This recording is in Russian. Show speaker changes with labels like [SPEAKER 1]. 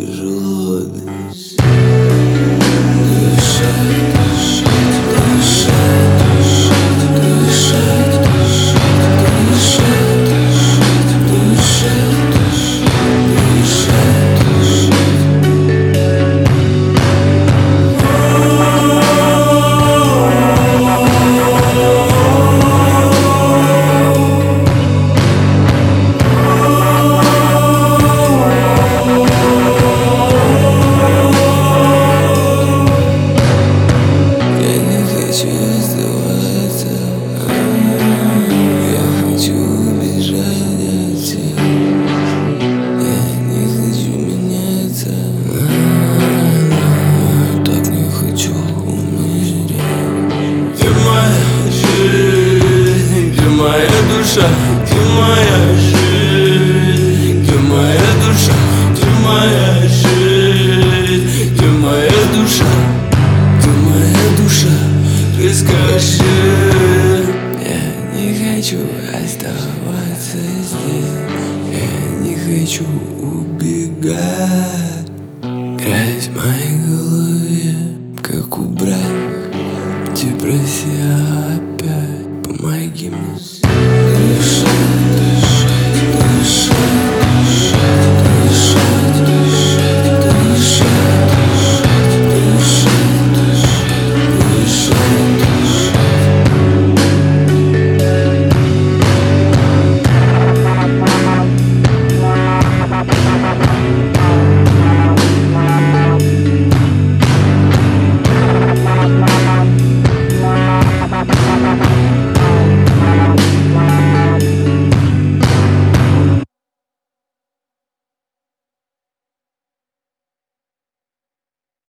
[SPEAKER 1] тяжело дышать. Ты моя жизнь, ты моя душа, ты моя жизнь, ты моя душа, ты моя душа, ты скажи. Я не хочу оставаться здесь, я не хочу убегать. Грязь в моей голове, как убрать депрессия опять, помоги мне.